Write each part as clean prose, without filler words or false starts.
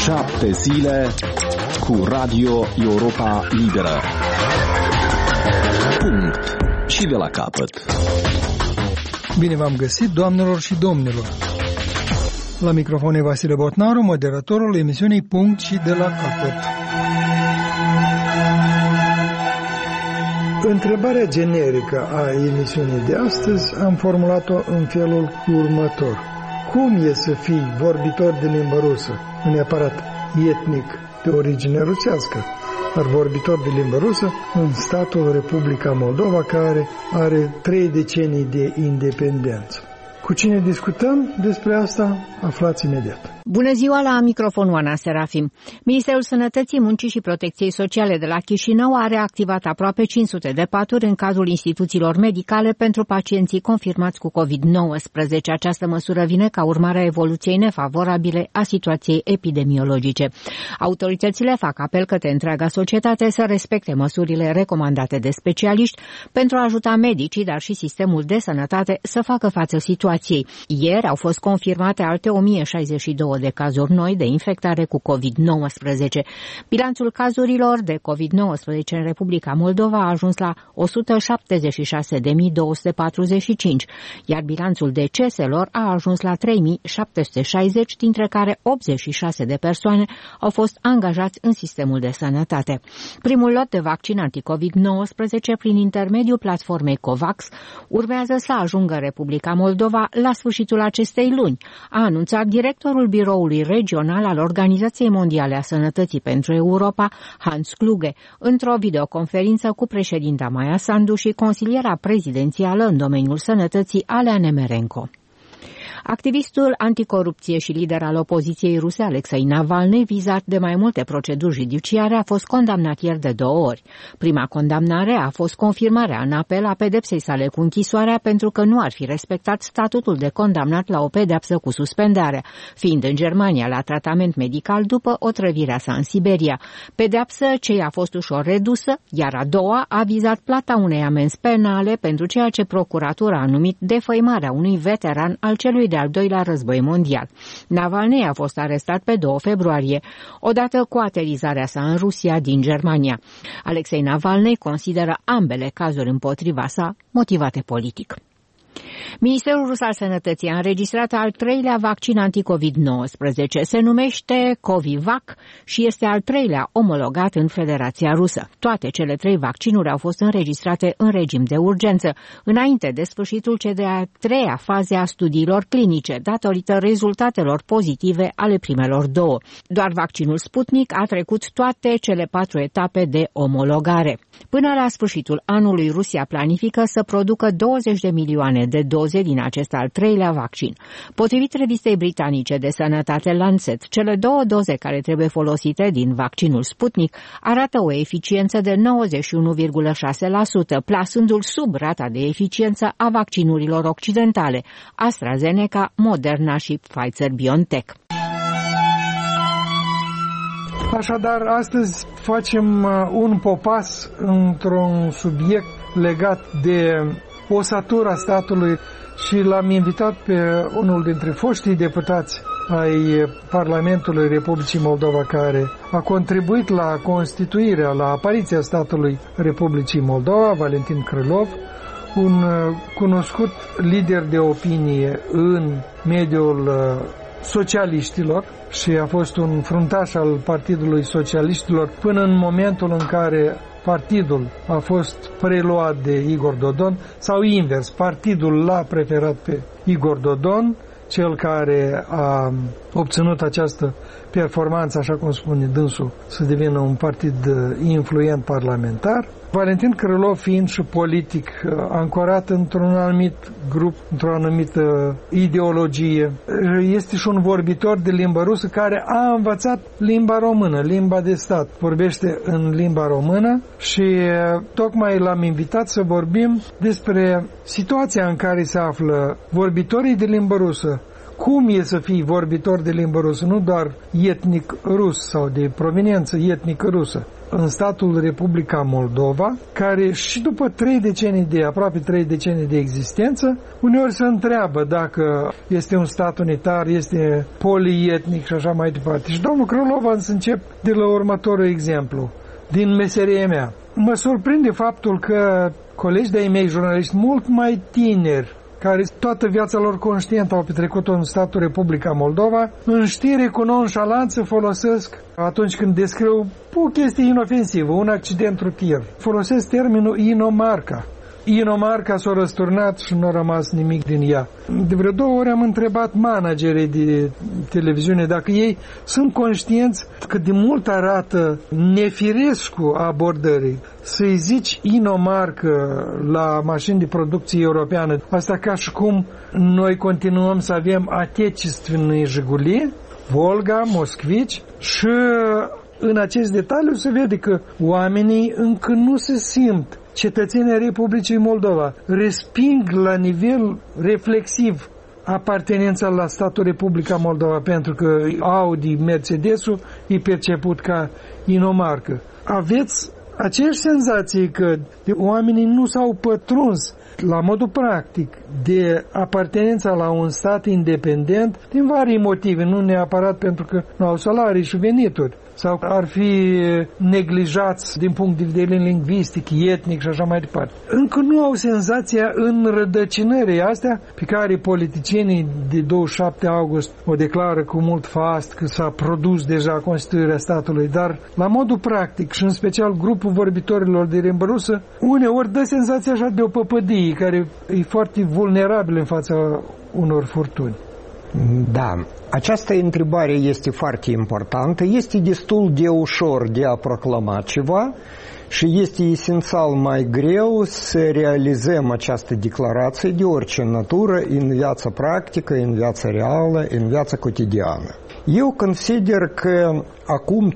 7 zile cu Radio Europa Liberă. Punct. Și de la capăt. Bine v-am găsit, doamnelor și domnilor. La microfon e Vasile Botnaru, moderatorul emisiunii Punct și de la capăt. Întrebarea generică a emisiunii de astăzi am formulat-o în felul următor. Cum e să fii vorbitor de limba rusă, nu neapărat etnic de origine rusească, dar vorbitor de limba rusă în statul Republica Moldova, care are 3 decenii de independență? Cu cine discutăm despre asta, aflați imediat. Bună ziua, la microfonul Ana Serafim. Ministerul Sănătății, Muncii și Protecției Sociale de la Chișinău a reactivat aproape 500 de paturi în cadrul instituțiilor medicale pentru pacienții confirmați cu COVID-19. Această măsură vine ca urmare a evoluției nefavorabile a situației epidemiologice. Autoritățile fac apel către întreaga societate să respecte măsurile recomandate de specialiști pentru a ajuta medicii, dar și sistemul de sănătate să facă față situației. Ieri au fost confirmate alte 1062 de cazuri noi de infectare cu COVID-19. Bilanțul cazurilor de COVID-19 în Republica Moldova a ajuns la 176.245, iar bilanțul deceselor a ajuns la 3.760, dintre care 86 de persoane au fost angajați în sistemul de sănătate. Primul lot de vaccin anti-COVID-19 prin intermediul platformei COVAX urmează să ajungă Republica Moldova la sfârșitul acestei luni, a anunțat directorul Biroului Regional al Organizației Mondiale a Sănătății pentru Europa, Hans Kluge, într-o videoconferință cu președinta Maia Sandu și consiliera prezidențială în domeniul sănătății, Alea Nemerenko. Activistul anticorupție și lider al opoziției ruse, Alexei Navalny, vizat de mai multe proceduri judiciare, a fost condamnat ieri de 2 ori. Prima condamnare a fost confirmarea în apel a pedepsei sale cu închisoarea pentru că nu ar fi respectat statutul de condamnat la o pedeapsă cu suspendare, fiind în Germania la tratament medical după otrăvirea sa în Siberia. Pedeapsă ce i-a fost ușor redusă, iar a doua a vizat plata unei amenzi penale pentru ceea ce procuratura a numit defăimarea unui veteran al celui de-al doilea război mondial. Navalny a fost arestat pe 2 februarie, odată cu aterizarea sa în Rusia din Germania. Alexei Navalny consideră ambele cazuri împotriva sa motivate politic. Ministerul Rus al Sănătății a înregistrat al 3-lea vaccin anti-COVID-19. Se numește Covivac și este al 3-lea omologat în Federația Rusă. Toate cele 3 vaccinuri au fost înregistrate în regim de urgență, înainte de sfârșitul cea de-a 3-a faze a studiilor clinice, datorită rezultatelor pozitive ale primelor 2. Doar vaccinul Sputnik a trecut toate cele 4 etape de omologare. Până la sfârșitul anului, Rusia planifică să producă 20 de milioane de doze din acest al 3-lea vaccin. Potrivit revistei britanice de sănătate Lancet, cele 2 doze care trebuie folosite din vaccinul Sputnik arată o eficiență de 91,6%, plasându-l sub rata de eficiență a vaccinurilor occidentale, AstraZeneca, Moderna și Pfizer-BioNTech. Așadar, astăzi facem un popas într-un subiect legat de osatura statului și l-am invitat pe unul dintre foștii deputați ai Parlamentului Republicii Moldova, care a contribuit la constituirea, la apariția statului Republicii Moldova, Valentin Krylov, un cunoscut lider de opinie în mediul socialiștilor și a fost un fruntaș al Partidului Socialiștilor până în momentul în care partidul a fost preluat de Igor Dodon, sau invers, partidul l-a preferat pe Igor Dodon, cel care a obținut această performanță, așa cum spune dânsul, să devină un partid influent parlamentar. Valentin Krylov fiind și politic ancorat într-un anumit grup, într-o anumită ideologie, este și un vorbitor de limba rusă care a învățat limba română, limba de stat, vorbește în limba română și tocmai l-am invitat să vorbim despre situația în care se află vorbitorii de limba rusă, cum e să fii vorbitor de limbă rusă, nu doar etnic rus sau de proveniență etnică rusă. În statul Republica Moldova, care și după aproape 3 decenii de existență, uneori se întreabă dacă este un stat unitar, este polietnic și așa mai departe. Și domnul Krylov, să încep de la următorul exemplu, din meseria mea. Mă surprinde faptul că colegi de-ai mei, jurnaliști mult mai tineri, care toată viața lor conștientă au petrecut-o în statul Republica Moldova, în știri cu nonșalanță folosesc, atunci când descriu o chestie inofensivă, un accident rutier, folosesc termenul inomarca. Inomarca s-a răsturnat și nu a rămas nimic din ea. De vreo 2 ori am întrebat managerii de televiziune dacă ei sunt conștienți că de mult arată nefirescul abordării să-i zici inomarcă la mașini de producție europeană. Asta ca și cum noi continuăm să avem atechestvenные Jiguli, Volga, Moskvici și în acest detaliu se vede că oamenii încă nu se simt cetățenii Republicii Moldova, resping la nivel reflexiv apartenența la statul Republica Moldova, pentru că Audi, Mercedes-ul e perceput ca inomarcă. Aveți aceeași senzație că oamenii nu s-au pătruns la modul practic de apartenența la un stat independent din vari motive, nu neapărat pentru că nu au salarii și venituri sau ar fi neglijați din punct de vedere lingvistic, etnic și așa mai departe. Încă nu au senzația înrădăcinării astea pe care politicienii de 27 august o declară cu mult fast că s-a produs deja constituirea statului, dar la modul practic și în special grupul vorbitorilor de limbă rusă uneori dă senzația așa de o păpădie care e foarte vulnerabilă în fața unor furtuni. Da, această întrebare este foarte importantă, este destul de ușor de a proclama ceva și este esențial mai greu să realizăm această declarație de orice natură în viața practică, în viața reală, în viața cotidiană. Eu consider că acum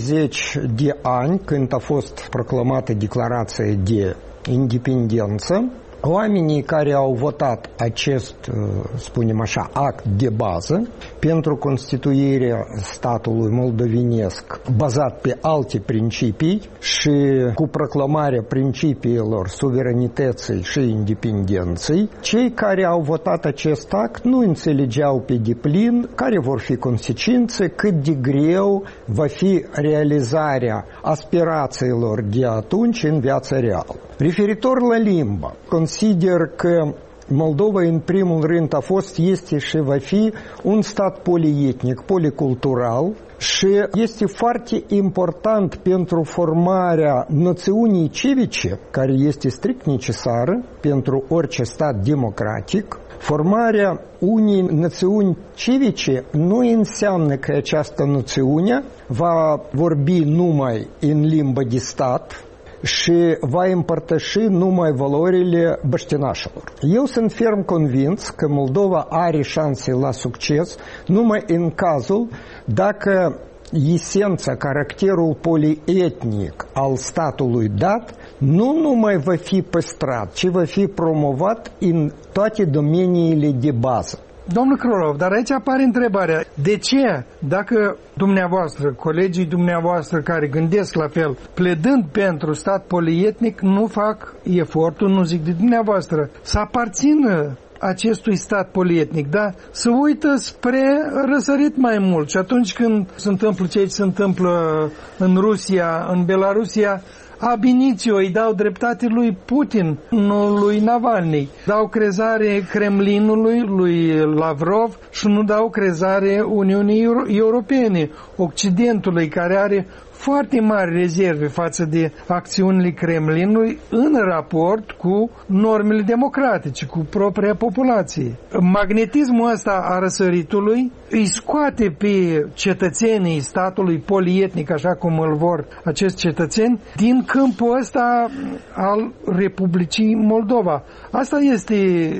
30 de ani, când a fost proclamată declarația de independență, oamenii care au votat acest, spunem așa, act de bază pentru constituirea statului moldovenesc bazat pe alte principii și cu proclamarea principiilor suveranității și independenței, cei care au votat acest act nu înțelegeau pe deplin care vor fi consecințe, cât de greu va fi realizarea aspirațiilor de atunci în viața reală. Referitor la limbă, consider că Moldova în primul rând a fost, este și va fi un stat polietnic, policultural și este foarte important pentru formarea noțiunii civice, care este strict necesară pentru orice stat democratic. Formarea unei noțiuni civice nu înseamnă că această noțiune va vorbi numai în limbă de stat și va împărtăși numai valorile băștinașilor. Eu sunt ferm convins că Moldova are șanse la succes numai în cazul dacă esența, caracterul polietnic al statului dat nu numai va fi păstrat, ci va fi promovat în toate domeniile de bază. Domnul Krylov, dar aici apare întrebarea, de ce, dacă dumneavoastră, colegii dumneavoastră care gândesc la fel, pledând pentru stat polietnic, nu fac efortul, nu zic de dumneavoastră, să aparțină acestui stat polietnic, da? Să uită spre răsărit mai mult și atunci când se întâmplă ce se întâmplă în Rusia, în Belarusia, ab initio îi dau dreptate lui Putin, nu lui Navalny. Dau crezare Kremlinului, lui Lavrov și nu dau crezare Uniunii Europene, Occidentului, care are foarte mari rezerve față de acțiunile Kremlinului în raport cu normele democratice, cu propria populație. Magnetismul ăsta a răsăritului îi scoate pe cetățenii statului polietnic, așa cum îl vor acești cetățeni, din câmpul ăsta al Republicii Moldova. Asta este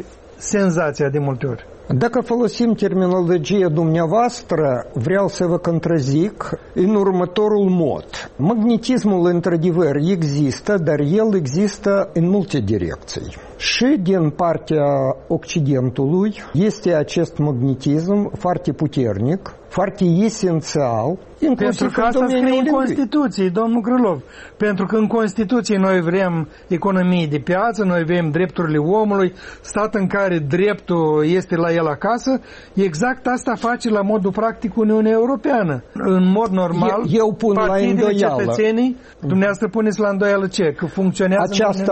senzația de multe ori. Dacă folosim terminologia dumneavoastră, vreau să vă contrazic în următorul mod. Magnetismul, într-adevăr, există, dar el există în multe direcții. Și din partea Occidentului este acest magnetism foarte puternic, foarte esențial, pentru că asta scrie în Constituție, domnul Krylov. Pentru că în Constituție noi vrem economie de piață, noi vrem drepturile omului, stat în care dreptul este la el acasă, exact asta face la modul practic Uniunea Europeană. În mod normal, eu pun la îndoială. Cetățenii, dumneavoastră puneți la îndoială ce? Că funcționează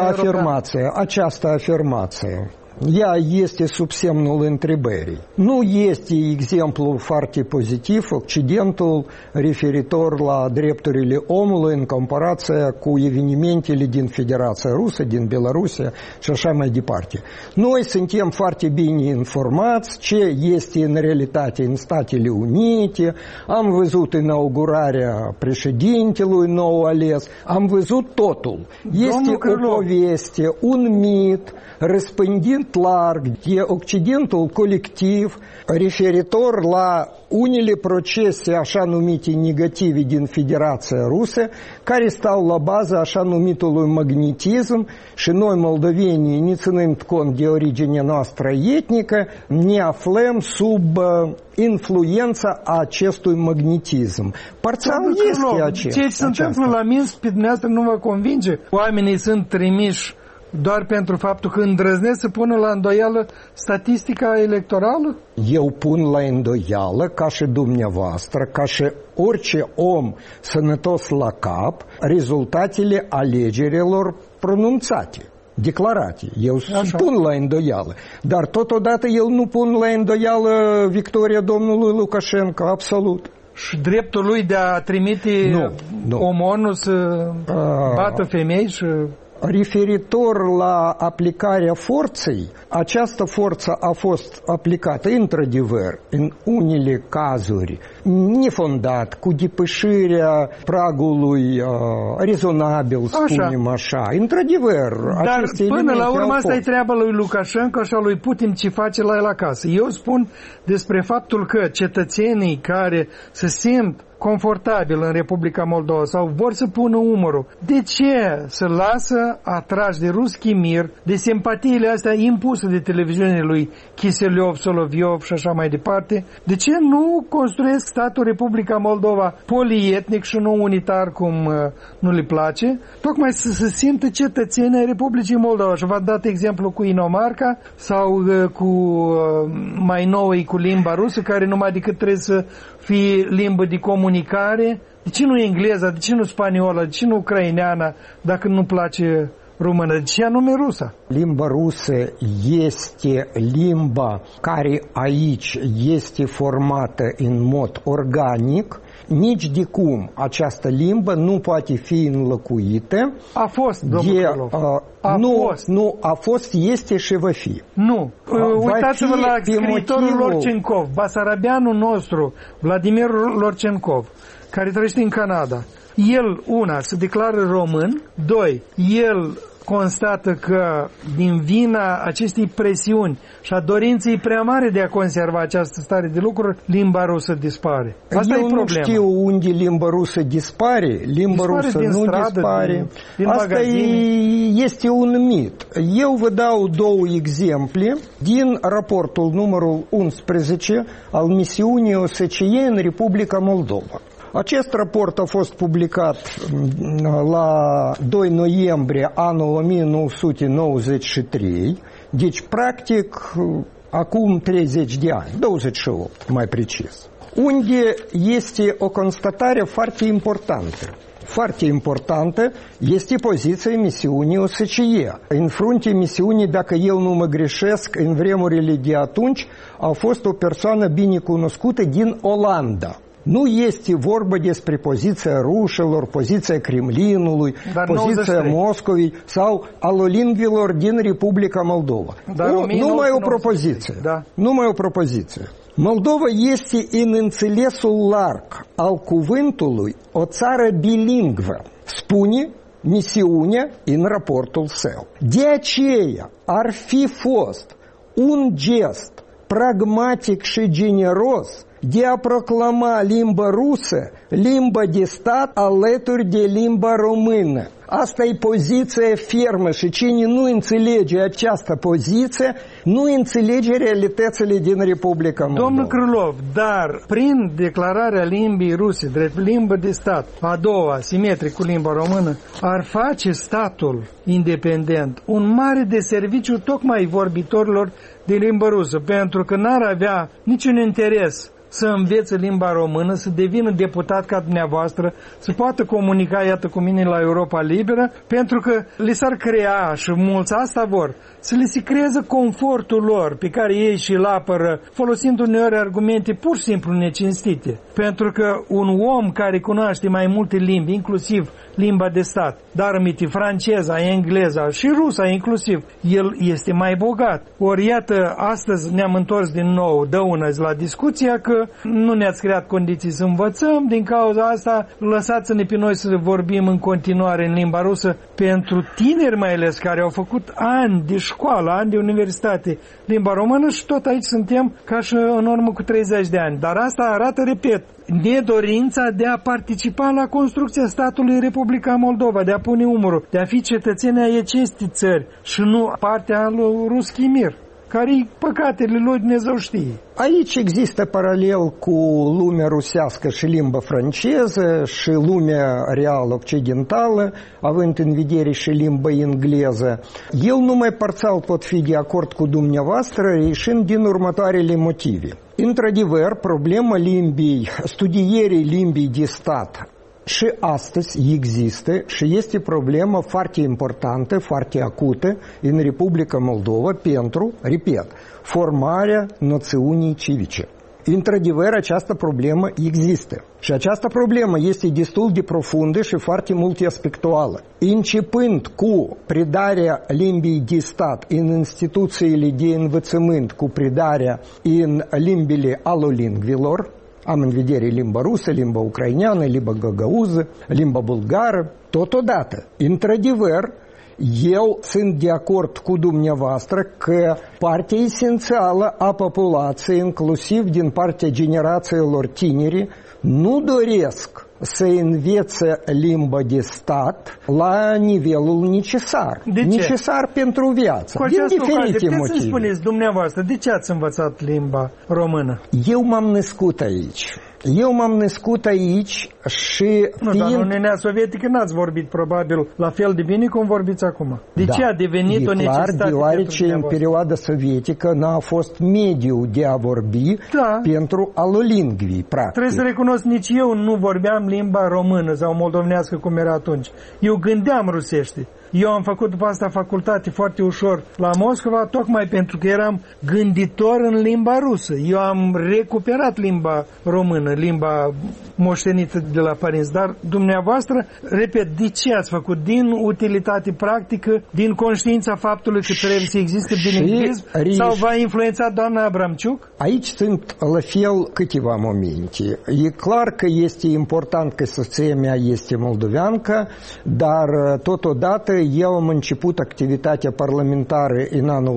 această afirmație. Ea este sub semnul întrebării. Nu este exemplu foarte pozitiv Occidentul referitor la drepturile omului în comparație cu evenimentele din Federația Rusă, din Belarusia și așa mai departe. Noi suntem foarte bine informați ce este în realitate în Statele Unite, am văzut inaugurarea președintelui nou ales, am văzut totul. Este o poveste, un mit răspândit larg de Occidentul colectiv referitor la unele procese așa numite negative din Federația Rusă care stau la baza așa numitului magnetism și noi moldovenii, ne ținând cont de originea noastră etnică, ne aflăm sub influența acestui magnetism. Parțial este acest. Ce se întâmplă la Minsk pe dumneavoastră nu vă convinge? Oamenii sunt trimiși doar pentru faptul că îndrăznesc să pună la îndoială statistica electorală? Eu pun la îndoială, ca și dumneavoastră, ca și orice om sănătos la cap, rezultatele alegerilor pronunțate, declarate. Eu pun la îndoială. Dar totodată eu nu pun la îndoială victoria domnului Lukashenko, absolut. Și dreptul lui de a trimite omonul să bată femei și... Referitor la aplicarea forței, această forță a fost aplicată într-adevăr în unele cazuri nefondat, cu depășirea pragului rezonabil, spunem așa. Într-adevăr, dar până la urmă asta e treaba lui Lukashenko și a lui Putin ce face la el acasă. Eu spun despre faptul că cetățenii care se simt confortabil în Republica Moldova sau vor să pună umărul, de ce să lasă atrași de Ruski Mir, de simpatiile astea impuse de televiziunile lui Kiselev, Soloviov și așa mai departe? De ce nu construiesc statul Republica Moldova polietnic și nu unitar cum nu le place? Tocmai să se simtă cetățenii ai Republicii Moldova. Și v-am dat exemplu cu Inomarca sau cu mai nouă cu limba rusă, care numai decât trebuie să fie limbă de comunicare. De ce nu engleza, de ce nu spaniola, de ce nu ucraineana, dacă nu place română? De ce anume rusa? Limba rusă este limba care aici este formată în mod organic. Nici de cum această limbă nu poate fi înlocuită. A fost, domnul Nu, a fost, este și va fi. Nu. Uitați-vă la scriitorul Lorcenkov, basarabeanul nostru, Vladimir Lorcenkov, care trăiește în Canada. El, se declară român, doi, el constată că din vina acestei presiuni și a dorinței prea mare de a conserva această stare de lucruri, limba rusă dispare. Asta Eu nu știu unde limba rusă dispare. Limba rusă nu dispare. Asta este un mit. Eu vă dau două exemple din raportul numărul 11 al misiunii OSCE în Republica Moldova. Acest raport a fost publicat la 2 noiembrie anul 1993, deci practic acum 30 de ani, 28 mai precis, unde este o constatare foarte importantă. Foarte importantă este poziția misiunii OSCE. În fruntea misiunii, dacă eu nu mă greșesc, în vremurile de atunci a fost o persoană bine cunoscută din Olanda. Nu este vorba despre poziția rușilor, poziția Kremlinului, poziția Moscovei sau alolingvilor din Republica Moldova. Numai o propoziție. Numai o propoziție. Moldova este în înțelesul larg al cuvântului o țară bilingvă, spune misiunea în raportul său. De aceea ar fi fost un gest pragmatic și generos de a proclama limba rusă limba de stat alături de limba română. Asta e poziția fermă și cine nu înțelege această poziție, nu înțelege realitățile din Republica Moldova. Domnul Krylov, dar prin declararea limbii ruse drept limbă de stat, a doua, simetric cu limba română, ar face statul independent un mare de serviciu tocmai vorbitorilor de limba rusă, pentru că n-ar avea niciun interes să învețe limba română, să devină deputat ca dumneavoastră, să poată comunica, iată, cu mine la Europa Liberă, pentru că li s-ar crea, și mulți asta vor, să li se creeze confortul lor, pe care ei și-l apără, folosind uneori argumente pur și simplu necinstite. Pentru că un om care cunoaște mai multe limbi, inclusiv limba de stat, dar aminte franceza, engleza și rusa inclusiv, el este mai bogat. Ori iată, astăzi ne-am întors din nou, dăunăzi, la discuția că nu ne-ați creat condiții să învățăm, din cauza asta lăsați-ne pe noi să vorbim în continuare în limba rusă pentru tineri mai ales care au făcut ani de școală, ani de universitate limba română și tot aici suntem ca și în urmă cu 30 de ani. Dar asta arată, repet, nedorința de a participa la construcția statului Republica Moldova, de a pune umărul, de a fi cetățenii ai acestei țări și nu partea lui Ruski Mir, care-i păcatele lui Dumnezeu știe. Aici există paralel cu lumea rusească și limba franceză și lumea reală occidentală, având în vedere și limba engleză. Eu numai parțial pot fi de acord cu dumneavoastră, ieșind din următoarele motive. Într-adevăr, problema studierii limbii de stat și astăzi există și este problemă foarte importantă, foarte acută în Republica Moldova pentru, repet, formarea noțiunii civice. Într-adevăr, această problemă există. Și această problemă este destul de profundă și foarte multiaspectuală. Începând cu predarea limbii de stat în instituțiile de învățământ, cu predarea în limbile alolingvilor, am în vedere limba rusă, limba ucraineană, limba găgăuză, limba bulgară, totodată. Într-adevăr, eu sunt de acord cu dumneavoastră că partea esențială a populației, inclusiv din partea generațiilor tineri, nu doresc să învețe limba de stat la nivelul necesar. De ce? Necesar pentru viață. Cu din diferite motive. motive. Să-mi spuneți dumneavoastră, de ce ați învățat limba română? Eu m-am născut aici. Și nu, dar în Uniunea Sovietică n-ați vorbit probabil la fel de bine cum vorbiți acum. De ce a devenit o necesitate? Deoarece în perioada sovietică n-a fost mediu de a vorbi pentru alolingvii, practic. Trebuie să recunosc, nici eu nu vorbeam limba română sau moldovenească cum era atunci. Eu gândeam rusește. Eu am făcut după asta facultate foarte ușor la Moscova, tocmai pentru că eram gânditor în limba rusă. Eu am recuperat limba română, limba moștenită de la părinți. Dar dumneavoastră, repet, de ce ați făcut? Din utilitate practică, din conștiința faptului că trebuie să existe bilingvism, sau v-a influențat doamna Abramciuc? Aici sunt la fel câteva momente. E clar că este important că soția mea este moldoveancă, dar totodată eu am început activitatea parlamentară în anul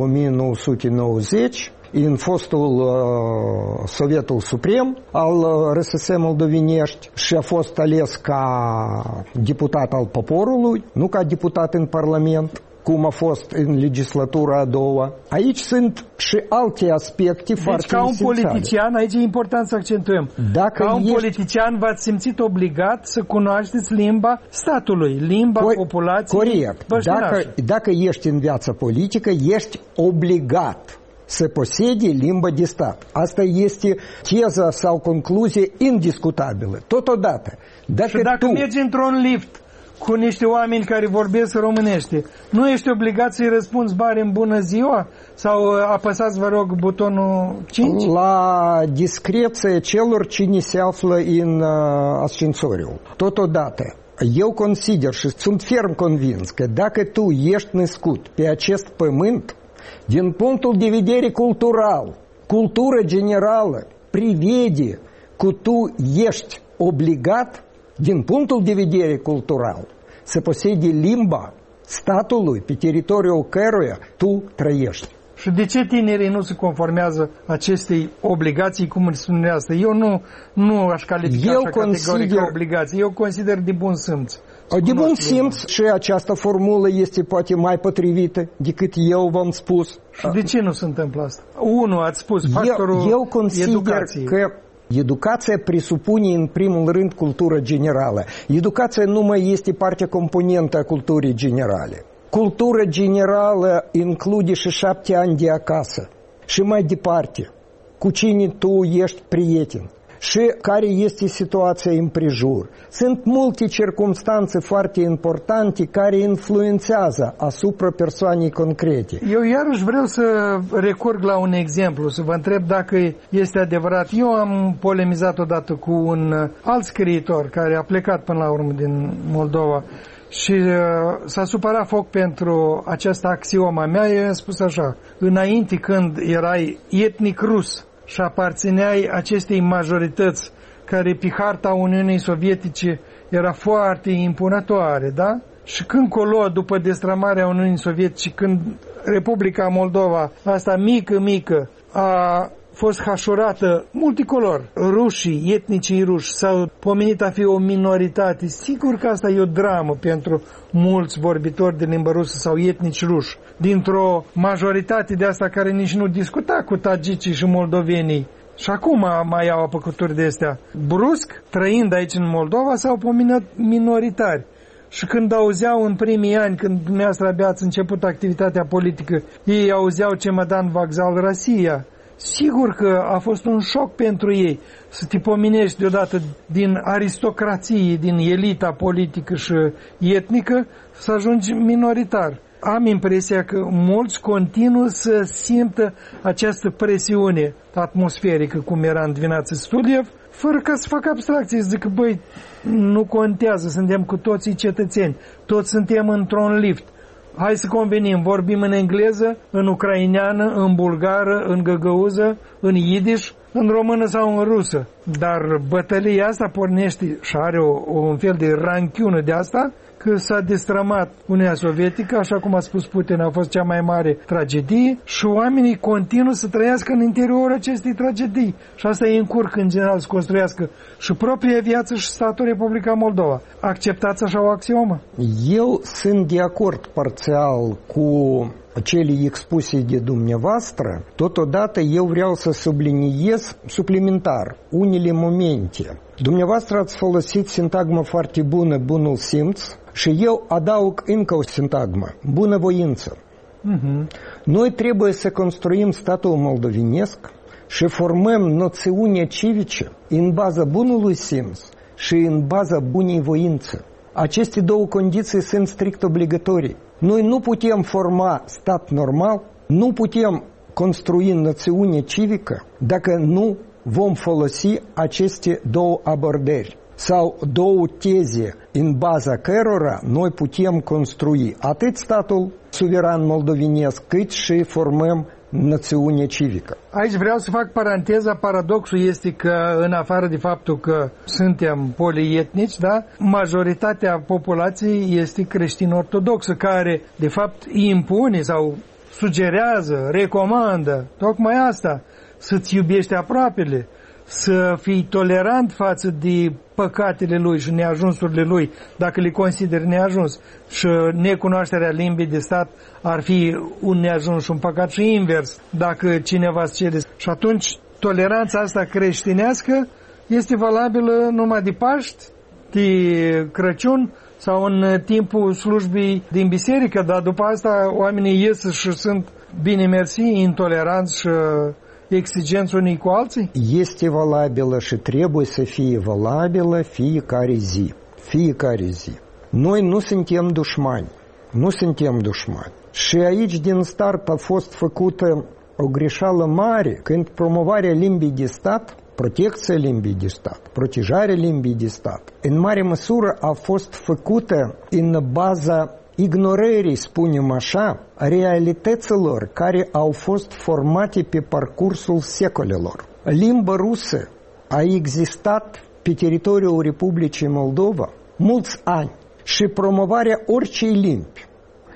1990 în fostul Sovietul Suprem al RSS Moldovenești și a fost ales ca deputat al poporului, nu ca deputat în Parlament, cum a fost în legislatura a doua. Aici sunt și alte aspecte foarte ca un esențiale. politician, aici e important să accentuăm, ca un politician v-ați simțit obligat să cunoașteți limba statului, limba populației. Corect. Dacă ești în viața politică, ești obligat să posede limba de stat. Asta este teza sau concluzie indiscutabilă. Totodată. Și dacă mergi într-un lift cu niște oameni care vorbesc românește, nu ești obligat să-i răspunzi bare în bună ziua? Sau apăsați, vă rog, butonul 5? La discreția celor cine se află în ascensoriu. Totodată, eu consider și sunt ferm convins că dacă tu ești născut pe acest pământ, din punctul de vedere cultural, cultura generală prevede că tu ești obligat, din punctul de vedere cultural, să posedi limba statului pe teritoriul căruia tu trăiești. Și de ce tinerii nu se conformează acestei obligații, cum îi spune asta? Eu nu aș califica așa categoric ca obligație. Eu consider de bun simț. De bun simț și această formulă este poate mai potrivită decât eu v-am spus. Și de ce nu se întâmplă asta? Unu, ați spus, factorul eu consider educației. Că educația presupune în primul rând cultură generală. Educația nu mai este parte componentă a culturii generale. Cultura generală include și 7 ani de acasă și mai departe, cu cine tu ești prieten și care este situația împrejur. Sunt multe circumstanțe foarte importante care influențează asupra persoanei concrete. Eu iarăși vreau să recurg la un exemplu, să vă întreb dacă este adevărat. Eu am polemizat odată cu un alt scriitor care a plecat până la urmă din Moldova și s-a supărat foc pentru această axioma mea. Eu i-am spus așa: înainte, când erai etnic rus și aparțineai acestei majorități care pe harta Uniunii Sovietice era foarte impunătoare, da? Și când colo, după destrămarea Uniunii Sovietice, când Republica Moldova, asta mică, a fost hașurată multicolor, rușii, etnicii ruși, s-au pomenit a fi o minoritate. Sigur că asta e o dramă pentru mulți vorbitori de limbă rusă sau etnici ruși, dintr-o majoritate de asta care nici nu discuta cu tagicii și moldovenii. Și acum mai au apăcături de astea. Brusc, trăind aici în Moldova, s-au pomenit minoritari. Și când auzeau în primii ani, când dumneavoastră abia ați început activitatea politică, ei auzeau Cemedan Vokzal Rosia. Sigur că a fost un șoc pentru ei să te pomenești deodată din aristocrație, din elita politică și etnică, să ajungi minoritar. Am impresia că mulți continuă să simtă această presiune atmosferică, cum era în Dvinață Studiev, fără ca să facă abstracție, să zică, băi, nu contează, suntem cu toții cetățeni, toți suntem într-un lift. Hai să convenim, vorbim în engleză, în ucraineană, în bulgară, în găgăuză, în idiș, în română sau în rusă. Dar bătălia asta pornește și are un fel de ranchiună de asta, că s-a destrămat Uniunea Sovietică, așa cum a spus Putin, a fost cea mai mare tragedie și oamenii continuă să trăiască în interiorul acestei tragedii. Și asta îi încurcă în general să construiască și propria viață și statul Republica Moldova. Acceptați așa o axiomă? Eu sunt de acord parțial cu cele expuse de dumneavoastră. Totodată eu vreau să subliniez suplimentar unele momente. Dumneavoastră ați folosit sintagmă foarte bună, bunul simț, și eu adaug încă o sintagmă, bunăvoință. Noi trebuie să construim statul moldovenesc și formăm noțiune civice în baza bunului simț și în baza bunei voințe. Aceste două condiții sunt strict obligatorii. Noi nu putem forma stat normal, nu putem construi noțiune civică dacă nu vom folosi aceste două abordări sau două teze în baza cărora noi putem construi atât statul suveran moldovenesc cât și formăm națiune civică. Aici vreau să fac paranteza. Paradoxul este că, în afară de faptul că suntem polietnici, da, majoritatea populației este creștin-ortodoxă, care de fapt impune sau sugerează, recomandă tocmai asta, să-ți iubești aproapele, să fii tolerant față de păcatele lui și neajunsurile lui, dacă le consideri neajuns. Și necunoașterea limbii de stat ar fi un neajuns și un păcat și invers, dacă cineva îți cere. Și atunci toleranța asta creștinească este valabilă numai de Paști, de Crăciun sau în timpul slujbii din biserică, dar după asta oamenii ies și sunt, bine mersi, intoleranți și exigenți unii cu alții? Este valabilă și trebuie să fie valabilă fiecare zi. Fiecare zi. Noi nu suntem dușmani. Nu suntem dușmani. Și aici din start a fost făcută o greșeală mare când promovarea limbii de stat, protecția limbii de stat, protejarea limbii de stat, în mare măsură a fost făcută în baza ignorării, spunem așa, realităților care au fost formate pe parcursul secolelor. Limba rusă a existat pe teritoriul Republicii Moldova mulți ani și promovarea oricei limbi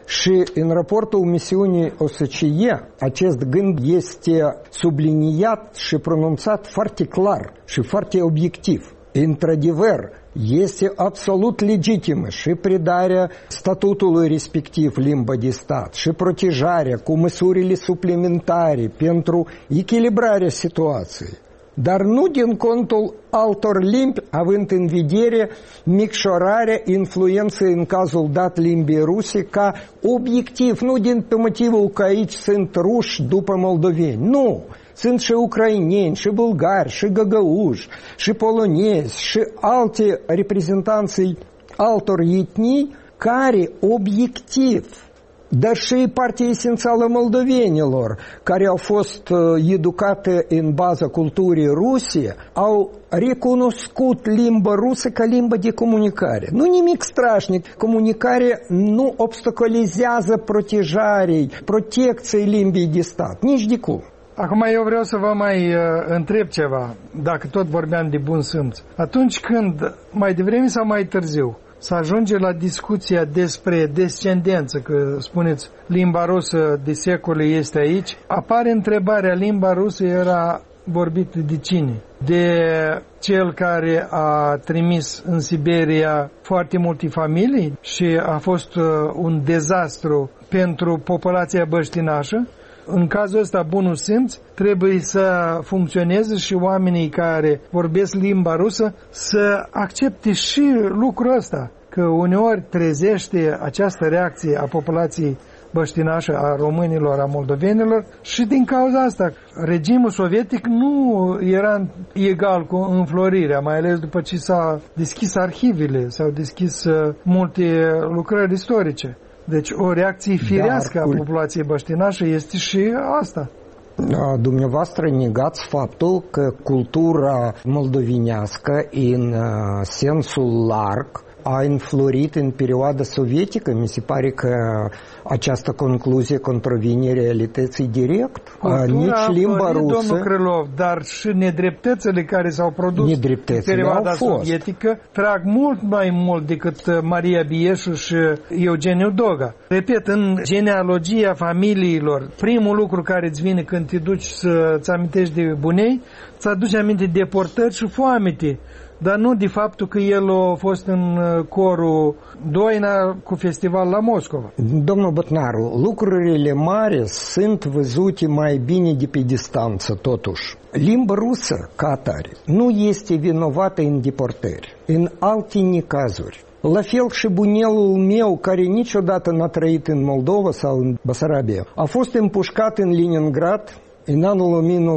Și în raportul misiunii OSCE, acest gând este subliniat și pronunțat foarte clar și foarte obiectiv. Într-adevăr, este absolut legitimă și predarea statutului respectiv limba de stat și protejarea cu măsurile suplimentare pentru echilibrarea situației, dar nu din contul altor limbi, având în vedere micșorarea influenței în cazul dat limbii ruse ca obiectiv, nu din pe motivul că aici sunt ruși după moldoveni, nu. Sunt și ucraineni, și bulgari, și găgăuși, și polonezi, și alte reprezentanții altor etnii care obiectiv, dar și partea esențială moldovenilor, care au fost educate în baza culturii ruse, au recunoscut limba rusă ca limbă de comunicare. Nu nimic strașnic. Comunicarea nu obstaculizează protecției limbii de stat. Nici de cum. Acum eu vreau să vă mai întreb ceva, dacă tot vorbeam de bun simț. Atunci când, mai devreme sau mai târziu, să ajunge la discuția despre descendență, că spuneți limba rusă de secole este aici, apare întrebarea, limba rusă era vorbită de cine? De cel care a trimis în Siberia foarte multe familii și a fost un dezastru pentru populația băștinașă? În cazul ăsta, bunul simț trebuie să funcționeze și oamenii care vorbesc limba rusă să accepte și lucrul ăsta, că uneori trezește această reacție a populației băștinașă, a românilor, a moldovenilor, și din cauza asta regimul sovietic nu era egal cu înflorirea, mai ales după ce s-au deschis arhivele, s-au deschis multe lucrări istorice. Deci o reacție firească a populației băștinașe este și asta. Dumneavoastră negați faptul că cultura moldovenească în sensul larg a înflorit în perioada sovietică. Mi se pare că această concluzie contravine realității direct. Nici limba rusă, domnul Krylov, dar și nedreptățile care s-au produs în perioada sovietică trag mult mai mult decât Maria Bieșu și Eugeniu Doga. Repet, în genealogia familiilor, primul lucru care îți vine când te duci să-ți amintești de bunei, ți aduce aminte de deportări și foamete, dar nu de faptul că el a fost în corul Doina cu festival la Moscova. Domnul Botnaru, lucrurile mari sunt văzute mai bine de pe distanță, totuși. Limba rusă, ca atare, nu este vinovată în deportări, în alte necazuri. La fel și bunelul meu, care niciodată n-a trăit în Moldova sau în Basarabia, a fost împușcat în Leningrad în anul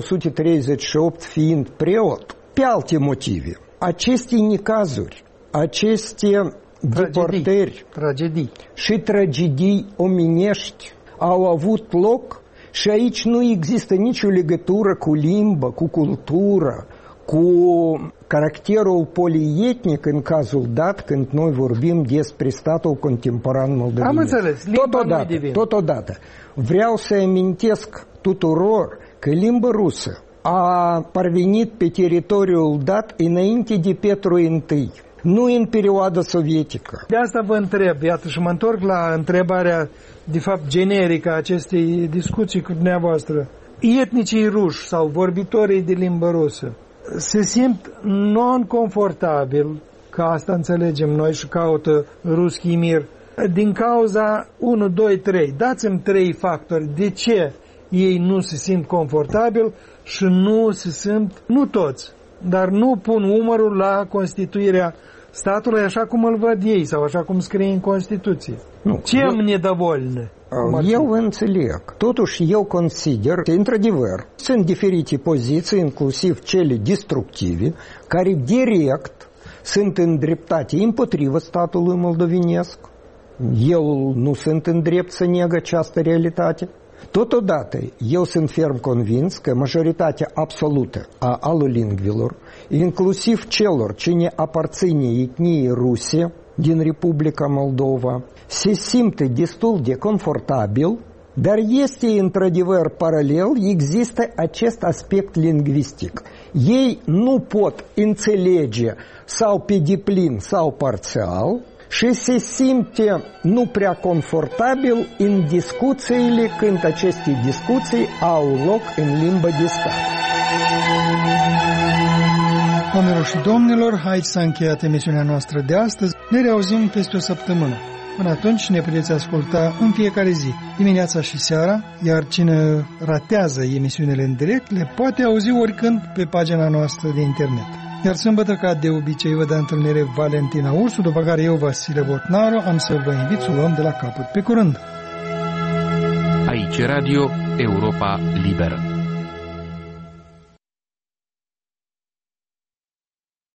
1938, fiind preot, pe alte motive. Aceste necazuri, aceste deportări și tragedii omenești au avut loc și aici nu există nicio legătură cu limba, cu cultura, cu caracterul polietnic în cazul dat când noi vorbim despre statul contemporan moldovenesc. Am înțeles, limba Totodată, vreau să amintesc tuturor că limba rusă a parvenit pe teritoriul dat înainte de Petru I, nu în perioada sovietică. De asta vă întreb, iată, și mă întorc la întrebarea, de fapt, generică a acestei discuții cu dumneavoastră. Etnicii ruși sau vorbitorii de limbă rusă se simt non-confortabil, că asta înțelegem noi și caută Ruski Mir, din cauza 1, 2, 3. Dați-mi 3 factori de ce ei nu se simt confortabil și nu toți, dar nu pun umărul la constituirea statului așa cum îl văd ei sau așa cum scrie în Constituție. Ce-mi nedovольne? Eu înțeleg. Totuși, eu consider că, într-adevăr, sunt diferite poziții, inclusiv cele destructive, care direct sunt îndreptate împotriva statului moldovenesc. Eu nu sunt în drept să neg această realitate. Totodată, eu sunt ferm convins că majoritatea absolută a alulingvilor, inclusiv celor ce ne aparține etniei ruse din Republica Moldova, se simte destul de confortabil, dar este într-adevăr paralel, există acest aspect lingvistic. Ei nu pot înțelege sau pe deplin sau parțial și se simte nu prea confortabil în discuțiile când aceste discuții au loc în limba de stat. Doamnelor și domnilor, haideți să încheiat emisiunea noastră de astăzi. Ne reauzim peste o săptămână. Până atunci ne puteți asculta în fiecare zi, dimineața și seara, iar cine ratează emisiunile în direct le poate auzi oricând pe pagina noastră de internet. Iar sâmbătă, ca de obicei, vă dă întâlnire Valentina Ursu, după care eu, Vasile Botnaru, am să vă invit să o luăm de la capăt. Pe curând! Aici Radio Europa Liberă.